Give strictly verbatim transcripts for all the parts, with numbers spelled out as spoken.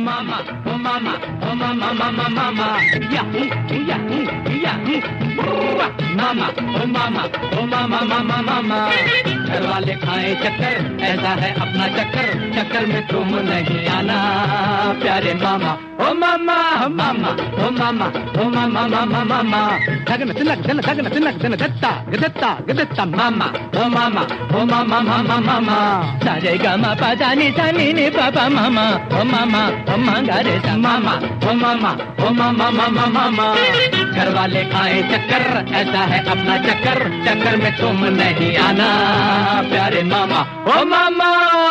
mama, oh mama, oh mama, mama, mama, yahoo, yahoo, yahoo, mama, oh mama, oh mama, mama, mama. घर वाले खाएं चक्कर, ऐसा है अपना चक्कर, चक्कर में तुम नहीं आना प्यारे मामा. Oh mama, oh mama, oh mama, oh mama, mama, mama. Dagna tinak, dagna dagna tinak, dagna datta, gadatta, gadatta, mama, oh mama, oh mama, mama, mama. Sa re ga ma pa da ni sa ni ni pa pa mama, oh mama, oh manga re sa mama, oh mama, oh mama, mama, mama. घर वाले खाएं चक्कर, ऐसा है अपना चक्कर, चक्कर में तुम नहीं आना प्यारे मामा. Oh mama.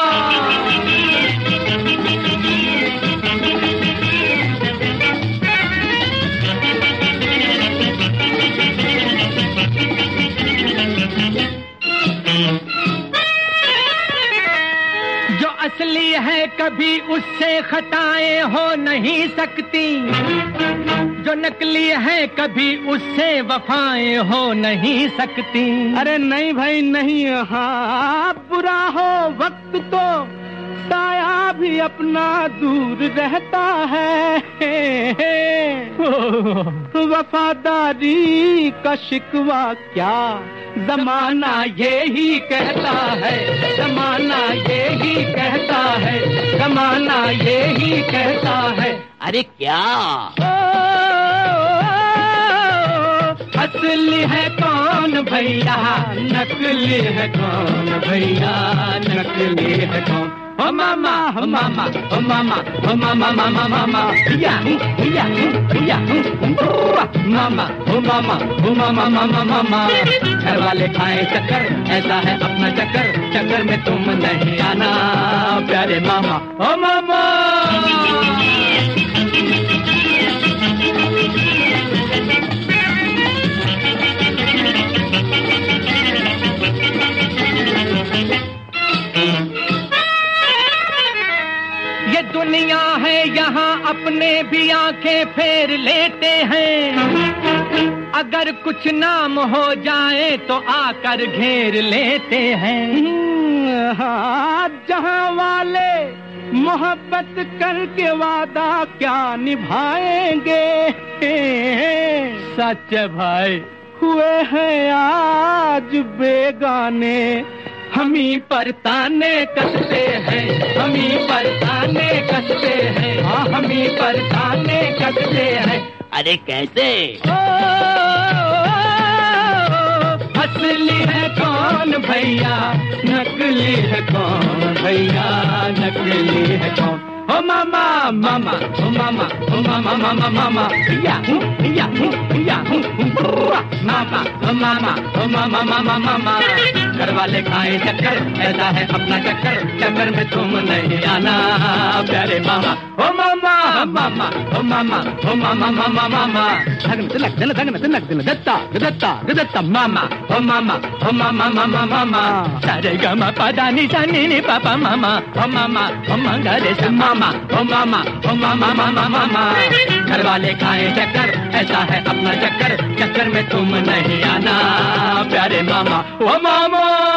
असली है कभी उससे खताएं हो नहीं सकती, जो नकली है कभी उससे वफाएं हो नहीं सकती. अरे नहीं भाई नहीं, हाँ बुरा हो वक्त तो साया भी अपना दूर रहता है. वफादारी का शिकवा क्या जमाना यही कहता है, जमाना यही कहता है, जमाना यही कहता है. अरे क्या असली है कौन भैया, नकली है कौन भैया, नकली है कौन. Oh mama, oh mama, oh mama, oh mama, mama, mama, yahoo, yahoo, yahoo, mama, oh mama, oh mama, mama, mama. घर वाले खाएं चक्कर, ऐसा है अपना चक्कर, चक्कर में तुम नहीं आना प्यारे मामा. Oh mama. ये दुनिया है यहाँ अपने भी आंखें फेर लेते हैं, अगर कुछ नाम हो जाए तो आकर घेर लेते हैं. हाँ जहाँ वाले मोहब्बत करके वादा क्या निभाएंगे, सच भाई हुए हैं आज बेगाने, हमी पर ताने कसते हैं, हमी पर ताने कसते हैं, हाँ हमी पर ताने कसते हैं. अरे कैसे ओ, असली है कौन भैया, नकली है कौन भैया, नकली है कौन. Oh mama, mama, oh mama, oh mama, mama, mama, yahoo, yahoo, yahoo, mama, oh mama, oh mama, mama, mama. घर वाले खाएं चक्कर, ऐसा है अपना चक्कर, चक्कर में तुम नहीं आना प्यारे मामा. Oh mama, mama, oh mama, oh mama, mama, mama. Dagna tinak, dagna dagna tinak, dagna datta, gadatta, gadatta, mama, oh mama, oh mama, mama, mama. Sa re ga ma pa da ni sa ni ni pa pa mama, oh mama, oh manga re sa mama, oh mama, oh mama, mama, mama. घर वाले खाएं चक्कर, ऐसा है अपना चक्कर, चक्कर में तुम नहीं आना प्यारे मामा. Oh mama.